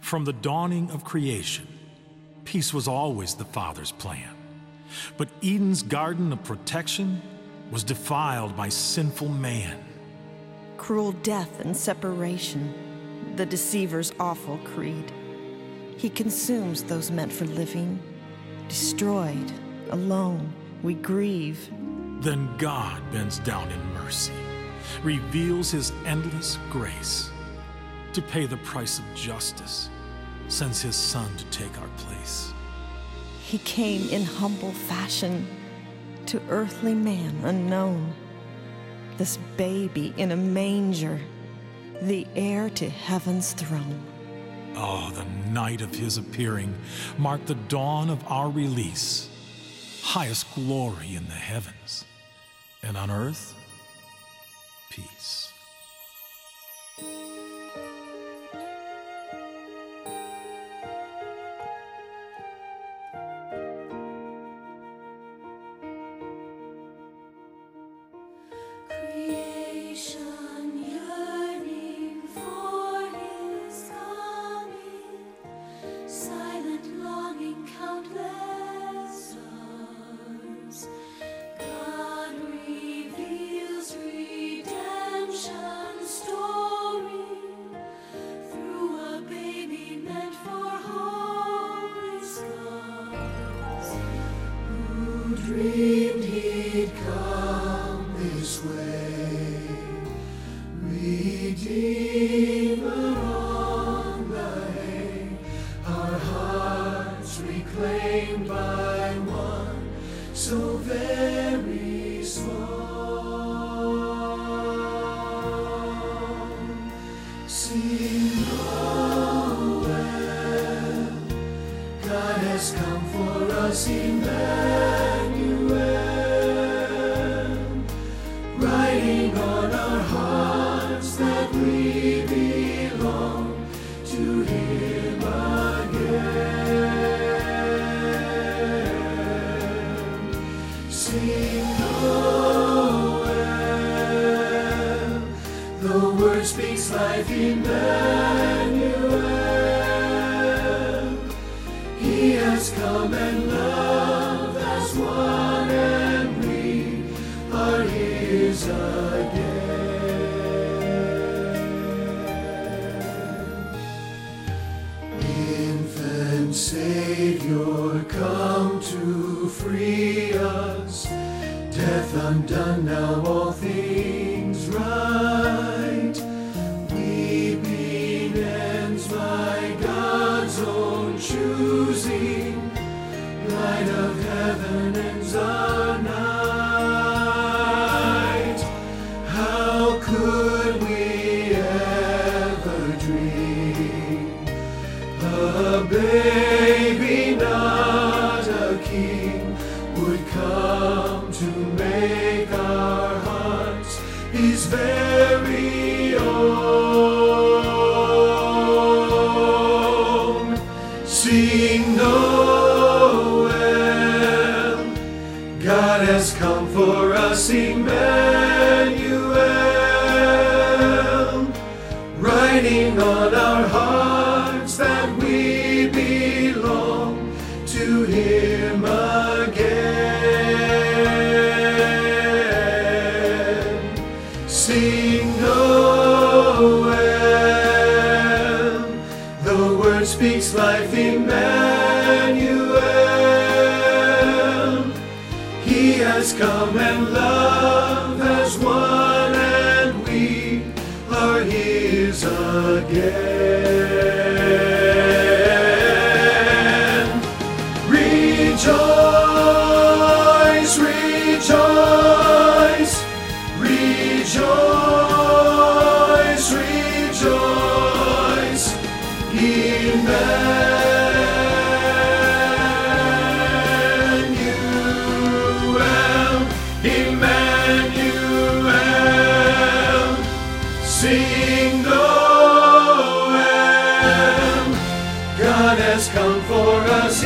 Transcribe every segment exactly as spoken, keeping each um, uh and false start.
From the dawning of creation, peace was always the Father's plan. But Eden's garden of protection was defiled by sinful man. Cruel death and separation, the deceiver's awful creed. He consumes those meant for living. Destroyed, alone, we grieve. Then God bends down in mercy, reveals his endless grace. To pay the price of justice, sends his Son to take our place. He came in humble fashion, to earthly man unknown. This baby in a manger, the heir to heaven's throne. Oh, the night of his appearing marked the dawn of our release. Highest glory in the heavens, and on earth, peace. Dreamed he'd come this way, Redeemer on the hay, our hearts reclaimed by one so very small. Sing Noel, God has come for us, Emmanuel, writing on our hearts that we belong to him again. Sing Noel, the word speaks life, Emmanuel. He has come and love has won, and we are his again. Infant Savior, come to free us. Death undone, now all things right. Weeping ends by God's own choosing. Light of heaven ends our night. How could we ever dream a baby, not a king, would come to make our hearts his very own? Sing Noel, God has come for us, Emmanuel, writing on our hearts that we belong to him again. Sing Noel, the word speaks life, Emmanuel. He has come and love has won, and we are his again. Rejoice, rejoice, rejoice, rejoice, Emmanuel, Emmanuel. Sing Noel, God has come for us,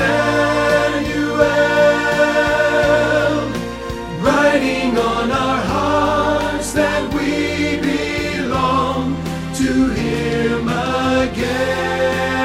Emmanuel, writing on our hearts that we belong to him again.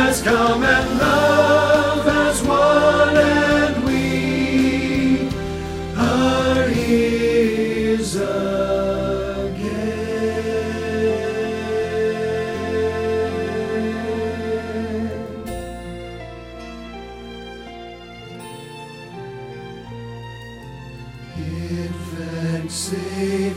has come and love has won, and we are His again. Infant, say